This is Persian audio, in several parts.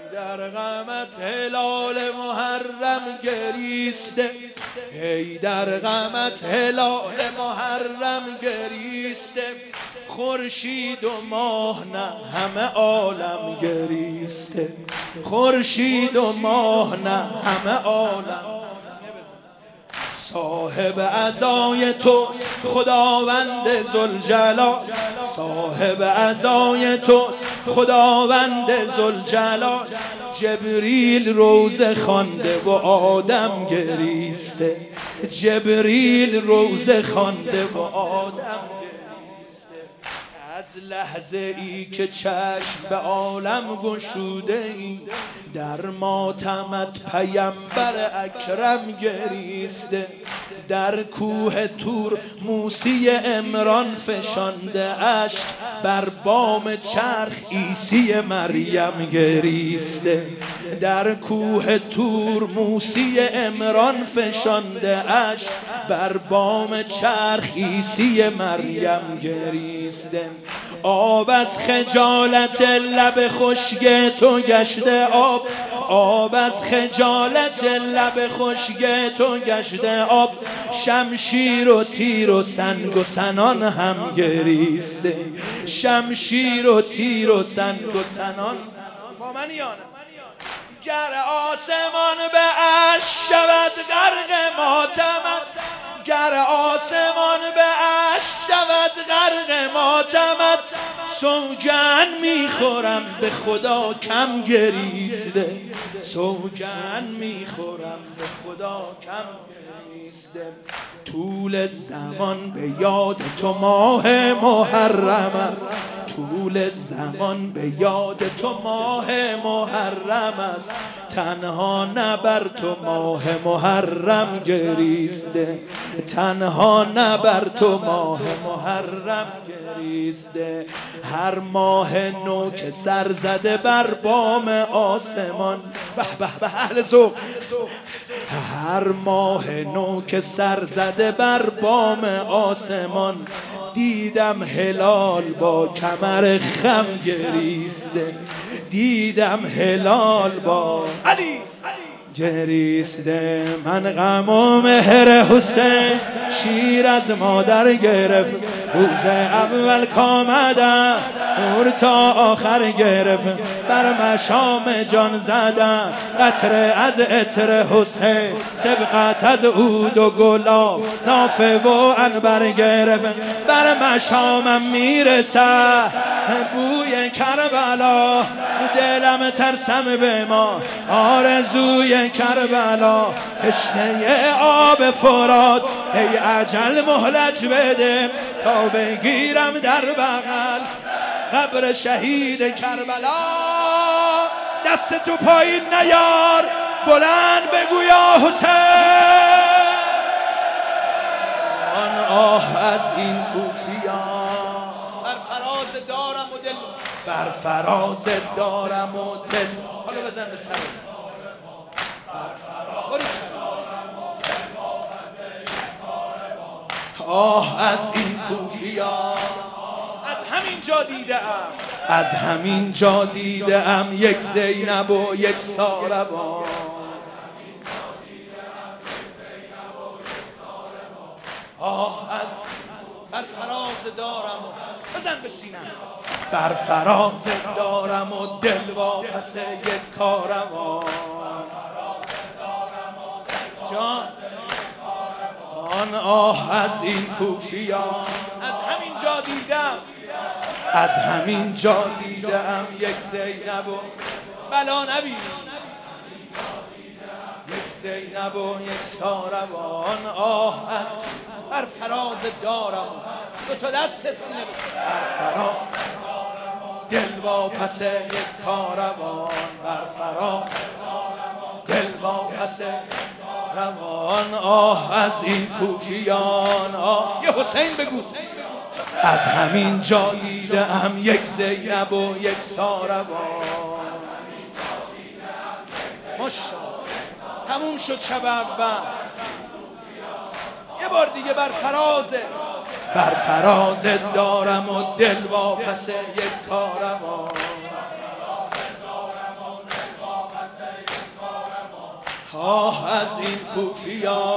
در غمت هلال محرم گریسته، ای در غمت هلال محرم گریسته، خورشید و ماه نه همه عالم گریسته، خورشید و ماه نه همه عالم. صاحب عزای توست خداوند ذوالجلال، صاحب عزای توست خداوند ذوالجلال، جبریل روزه خوانده و آدم گریسته، جبریل روزه خوانده و آدم گریسته. از لحظه ای که چشم به عالم گشوده ای، در ماتمت پیمبر اکرم گریسته، در کوه تور موسی عمران فشانده اشک، بر بام چرخ عیسی مریم گریسته، در کوه تور موسی عمران فشانده اشک، بر بام چرخ عیسی مریم گریسته. آب از خجالت لب خشک تو گشته آب، آب از خجالت لب خشک تو گشته آب، شمشیر و تیر و سنگ و سنان هم گریسته، شمشیر و تیر و سنگ و سنان. با من یانه گر آسمان به اشک شود غرق ماتمت، گر آسمان به اشک شود غرق ماتمت، سوگند میخورم به خدا کم گریسته، سوگند میخورم به خدا کم گریسته. طول زمان به یاد تو ماه محرم است، طول زمان به یاد تو ماه محرم است، تنها نه بر تو ماه محرم گریسته، تنها نه بر تو ماه محرم گریسته. هر ماه نو که سر زده بر بام آسمان، به به به اهل ذوق، هر ماه نو که سر زده بر بام آسمان، دیدم هلال با کمر خم گریسته، دیدم هلال با علی گریسته. من غم و مهر حسین شیر از مادر گرفت، روز اول کامدم نور تا آخر گرفت، بر مشام جان زدم قطره از عطر حسین، سبقت از عود و گلاب نافه و عنبر گرفت، بر مشامم میرسد بوی کربلا، دلم ترسم به ما آرزوی کربلا، تشنه آب فرات ای اجل مهلت بده، تا بگیرم در بغل قبر شهید کربلا. دست تو پایین نیار، بلند بگو یا حسین. آن آه از این کوفیان، بر فراز دارم و دل، بر فراز دارم و دل. حالا بزن به سر. آه از این کوفیان، از همین جا دیدم، از همین جا دیدم یک زینب و یک ساربان، آه از بر فراز دارم و بزن به سینم، بر فراز دارم و دل واپس یک کاروان جان. آن آه از این کوفیان، از همین جا دیدم، از همین جا دیدم یک زینب و بلا نبی، یک زینب و یک ساربان. آه از بر فراز دارم، دو تا دستت سینه بر فراز دل واپس یک کاروان، بر فراز دل واپس روان. آه از این کوفیان، آه یه حسین بگو. از همین جا دیدم یک زینب و یک ساربان. ماشاءالله تموم شد شب اول، یه بار دیگه بر فراز دارم و دل واپس یک کاروان. آه از این کوفیا،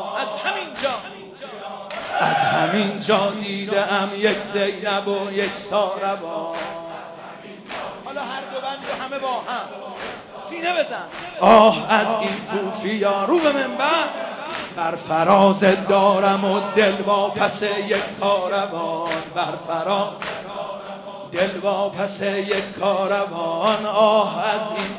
از همین جا دیدم یک زینب و یک ساروان. حالا هر دو بند و همه با هم سینه بزن. آه از این کوفیا، رو به منبر. بر فراز دارم و دل واپس یک کاروان، بر فراز دل واپس یک کاروان. آه از این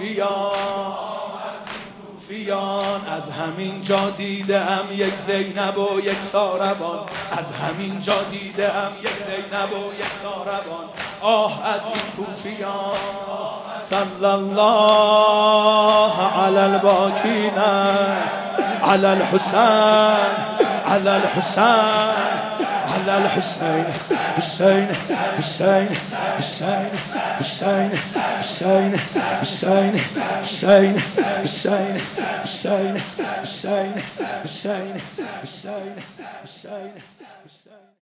کوفیان، از همین جا دیدم یک زینب و یک ساروان، از همین جا دیدم یک زینب و یک ساروان. آه از این کوفیان. صلی الله علی الباکین علی الحسین علی الحسین على الحسين حسين حسين حسين حسين حسين حسين حسين حسين حسين حسين حسين حسين حسين حسين